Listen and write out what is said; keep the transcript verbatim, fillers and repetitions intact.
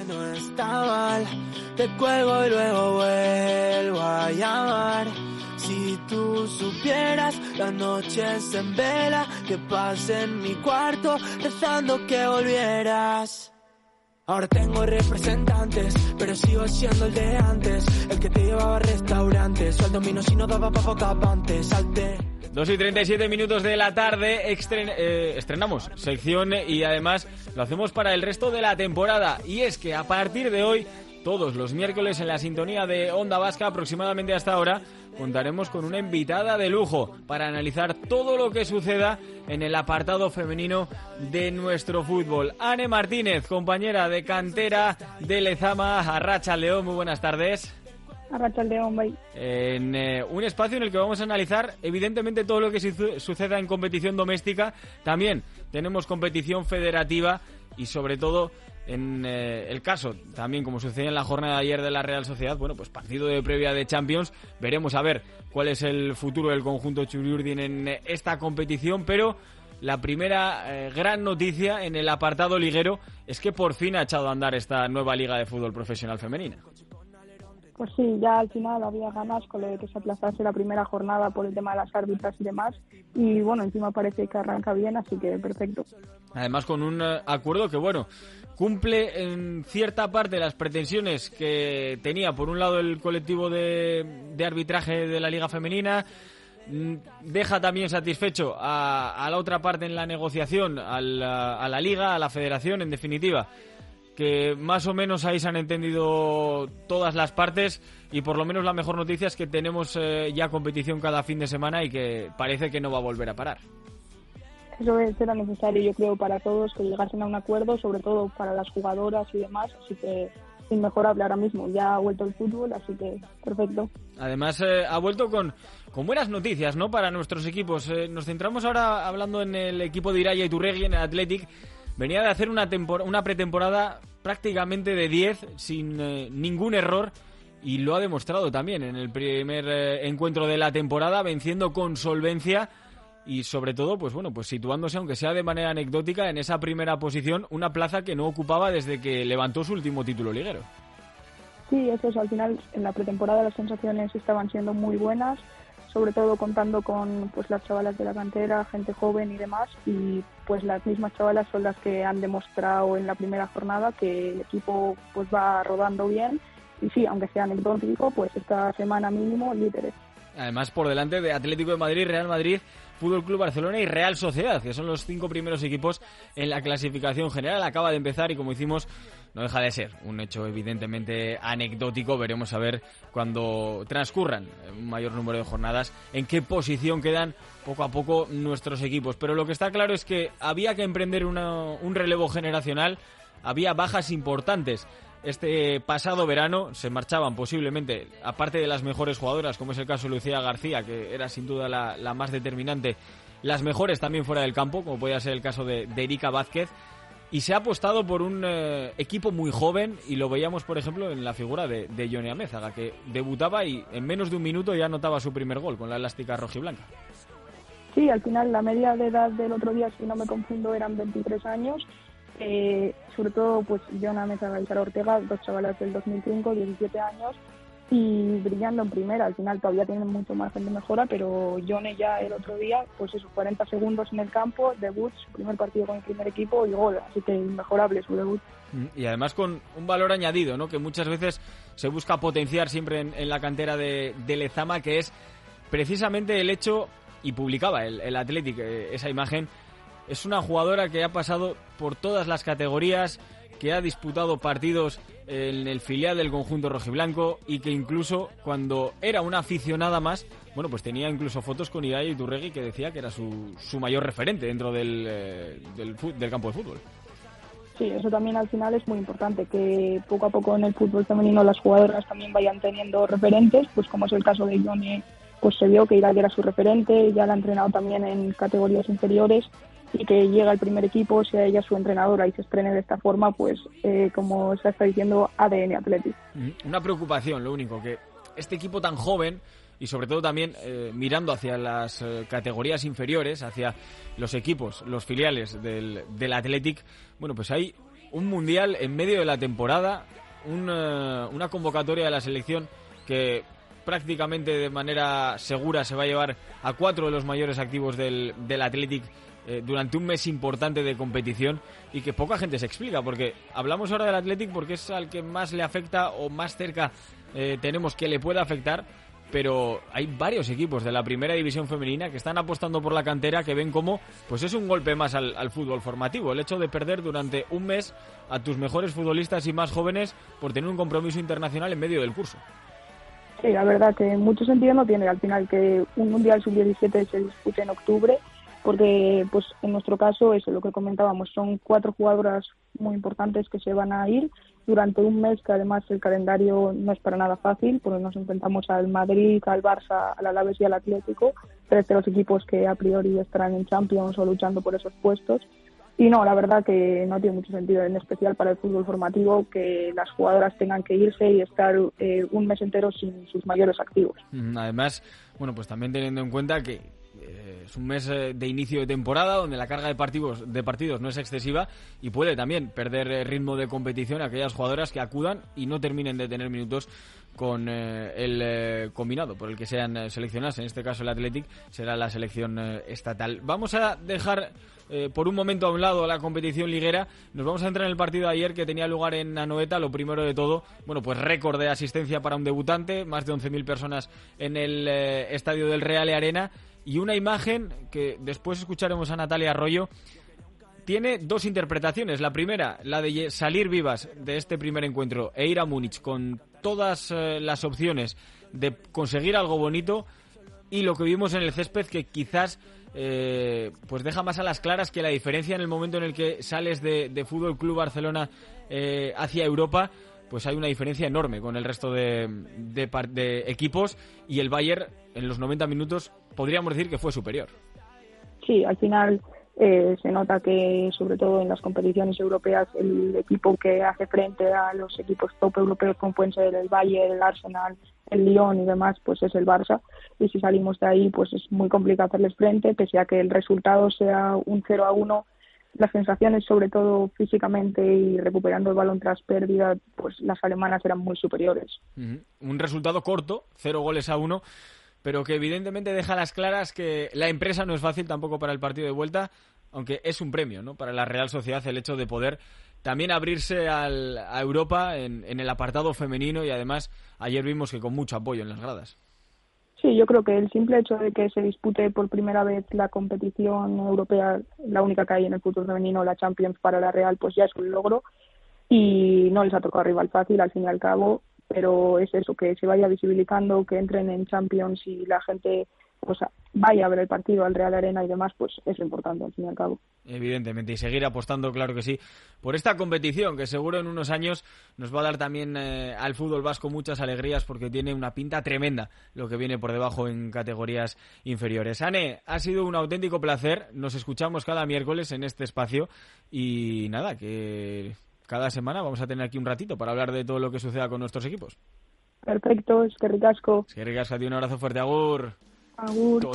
no está mal, te cuelgo y luego vuelvo a llamar. Si tú supieras las noches en vela que pasé en mi cuarto rezando que volvieras. Ahora tengo representantes, pero sigo siendo el de antes, el que te llevaba a restaurantes, o al domino si no daba pa' capante, salte. dos y treinta y siete minutos de la tarde, estren- eh, estrenamos sección y además lo hacemos para el resto de la temporada. Y es que a partir de hoy, todos los miércoles en la sintonía de Onda Vasca, aproximadamente hasta ahora, contaremos con una invitada de lujo para analizar todo lo que suceda en el apartado femenino de nuestro fútbol. Ane Martínez, compañera de cantera de Lezama, Arratsaldeon, muy buenas tardes. Arratsaldeon, bye. En eh, un espacio en el que vamos a analizar evidentemente todo lo que su- suceda en competición doméstica. También tenemos competición federativa y sobre todo en eh, el caso, también como sucedió en la jornada de ayer de la Real Sociedad, bueno, pues partido de previa de Champions. Veremos a ver cuál es el futuro del conjunto Txuri-Urdin en eh, esta competición, pero la primera eh, gran noticia en el apartado liguero es que por fin ha echado a andar esta nueva liga de fútbol profesional femenina. Pues sí, ya al final había ganas con lo de que se aplazase la primera jornada por el tema de las árbitras y demás. Y bueno, encima parece que arranca bien, así que perfecto. Además con un eh, acuerdo que, bueno, cumple en cierta parte las pretensiones que tenía, por un lado, el colectivo de, de arbitraje de la Liga Femenina. Deja también satisfecho a, a la otra parte en la negociación, a la, a la Liga, a la Federación, en definitiva, que más o menos ahí se han entendido todas las partes y por lo menos la mejor noticia es que tenemos eh, ya competición cada fin de semana y que parece que no va a volver a parar. Eso es, era necesario, yo creo, para todos que llegasen a un acuerdo, sobre todo para las jugadoras y demás, así que inmejorable ahora mismo. Ya ha vuelto el fútbol, así que perfecto. Además, eh, ha vuelto con, con buenas noticias, ¿no?, para nuestros equipos. Eh, nos centramos ahora hablando en el equipo de Iraya Iturregui, en el Athletic. Venía de hacer una, tempor- una pretemporada prácticamente de diez, sin eh, ningún error, y lo ha demostrado también en el primer eh, encuentro de la temporada, venciendo con solvencia y sobre todo, pues bueno, pues situándose, aunque sea de manera anecdótica, en esa primera posición, una plaza que no ocupaba desde que levantó su último título liguero. Sí, eso es, al final en la pretemporada las sensaciones estaban siendo muy buenas, sobre todo contando con pues las chavalas de la cantera, gente joven y demás, y pues las mismas chavalas son las que han demostrado en la primera jornada que el equipo pues va rodando bien, y sí, aunque sea anecdótico, pues esta semana mínimo líderes. Además, por delante de Atlético de Madrid, Real Madrid, Fútbol Club Barcelona y Real Sociedad, que son los cinco primeros equipos en la clasificación general. Acaba de empezar y, como decimos, no deja de ser un hecho evidentemente anecdótico. Veremos a ver cuando transcurran un mayor número de jornadas en qué posición quedan poco a poco nuestros equipos. Pero lo que está claro es que había que emprender una, un relevo generacional, había bajas importantes. Este pasado verano se marchaban posiblemente, aparte de las mejores jugadoras, como es el caso de Lucía García, que era sin duda la, la más determinante, las mejores también fuera del campo, como podía ser el caso de, de Erika Vázquez, y se ha apostado por un eh, equipo muy joven, y lo veíamos, por ejemplo, en la figura de, de Yone Amézaga, que debutaba y en menos de un minuto ya anotaba su primer gol con la elástica rojiblanca. Sí, al final la media de edad del otro día, si no me confundo, eran veintitrés años. Eh, sobre todo pues Yone Amézaga y Sara Ortega, dos chavalas del dos mil cinco, diecisiete años, y brillando en primera. Al final todavía tienen mucho margen de mejora, pero Yone ya el otro día, pues esos cuarenta segundos en el campo, debut, su primer partido con el primer equipo y gol, así que inmejorable su debut. Y además con un valor añadido, ¿no?, que muchas veces se busca potenciar siempre en, en la cantera de, de Lezama, que es precisamente el hecho, y publicaba el, el Athletic eh, esa imagen. Es una jugadora que ha pasado por todas las categorías, que ha disputado partidos en el filial del conjunto rojiblanco y que incluso cuando era una aficionada más, bueno, pues tenía incluso fotos con Iraya Iturregui, que decía que era su, su mayor referente dentro del, eh, del, del campo de fútbol. Sí, eso también al final es muy importante, que poco a poco en el fútbol femenino las jugadoras también vayan teniendo referentes, pues como es el caso de Yone, pues se vio que Iraya era su referente, ya la ha entrenado también en categorías inferiores, y que llega el primer equipo, sea ella su entrenadora y se estrene de esta forma, pues eh, como se está diciendo, A D N Athletic. Una preocupación, lo único, que este equipo tan joven y sobre todo también eh, mirando hacia las eh, categorías inferiores, hacia los equipos, los filiales del, del Athletic, bueno, pues hay un mundial en medio de la temporada, un, uh, una convocatoria de la selección que prácticamente de manera segura se va a llevar a cuatro de los mayores activos del, del Athletic eh, durante un mes importante de competición y que poca gente se explica, porque hablamos ahora del Athletic porque es al que más le afecta o más cerca eh, tenemos que le pueda afectar, pero hay varios equipos de la primera división femenina que están apostando por la cantera, que ven como pues es un golpe más al, al fútbol formativo, el hecho de perder durante un mes a tus mejores futbolistas y más jóvenes por tener un compromiso internacional en medio del curso. Sí, la verdad que en mucho sentido no tiene al final que un Mundial sub diecisiete se dispute en octubre, porque pues en nuestro caso, eso lo que comentábamos, son cuatro jugadoras muy importantes que se van a ir durante un mes, que además el calendario no es para nada fácil, porque nos enfrentamos al Madrid, al Barça, al Alavés y al Atlético, tres de los equipos que a priori estarán en Champions o luchando por esos puestos. Y no, la verdad que no tiene mucho sentido, en especial para el fútbol formativo, que las jugadoras tengan que irse y estar eh, un mes entero sin sus mayores activos. Además, bueno, pues también teniendo en cuenta que eh, es un mes eh, de inicio de temporada donde la carga de partidos, de partidos no es excesiva y puede también perder eh, ritmo de competición a aquellas jugadoras que acudan y no terminen de tener minutos con eh, el eh, combinado por el que sean eh, seleccionadas. En este caso el Athletic será la selección eh, estatal. Vamos a dejar eh, por un momento a un lado la competición liguera. Nos vamos a entrar en el partido de ayer que tenía lugar en Anoeta. Lo primero de todo, bueno, pues récord de asistencia para un debutante, más de once mil personas en el eh, estadio del Real Arena, y una imagen que después escucharemos a Natalia Arroyo. Tiene dos interpretaciones. La primera, la de salir vivas de este primer encuentro e ir a Múnich con todas eh, las opciones de conseguir algo bonito, y lo que vimos en el césped, que quizás eh, pues deja más a las claras que la diferencia en el momento en el que sales de, de Fútbol Club Barcelona eh, hacia Europa, pues hay una diferencia enorme con el resto de, de, de equipos, y el Bayern en los noventa minutos podríamos decir que fue superior. Sí, al final Eh, se nota que, sobre todo en las competiciones europeas, el equipo que hace frente a los equipos top europeos, como pueden ser el Bayern, el Arsenal, el Lyon y demás, pues es el Barça. Y si salimos de ahí, pues es muy complicado hacerles frente, pese a que el resultado sea un cero a uno. Las sensaciones, sobre todo físicamente y recuperando el balón tras pérdida, pues las alemanas eran muy superiores. Uh-huh. Un resultado corto, cero goles a uno, pero que evidentemente deja a las claras que la empresa no es fácil tampoco para el partido de vuelta, aunque es un premio, ¿no?, para la Real Sociedad el hecho de poder también abrirse al, a Europa en, en el apartado femenino, y además ayer vimos que con mucho apoyo en las gradas. Sí, yo creo que el simple hecho de que se dispute por primera vez la competición europea, la única que hay en el fútbol femenino, la Champions, para la Real, pues ya es un logro, y no les ha tocado rival fácil al fin y al cabo. Pero es eso, que se vaya visibilizando, que entren en Champions y la gente pues vaya a ver el partido al Real Arena y demás, pues es importante al fin y al cabo. Evidentemente, y seguir apostando, claro que sí, por esta competición que seguro en unos años nos va a dar también eh, al fútbol vasco muchas alegrías, porque tiene una pinta tremenda lo que viene por debajo en categorías inferiores. Ane, ha sido un auténtico placer, nos escuchamos cada miércoles en este espacio y nada, que cada semana vamos a tener aquí un ratito para hablar de todo lo que suceda con nuestros equipos. Perfecto, es que ricasco. Es que ricasco, a ti un abrazo fuerte, agur. Agur.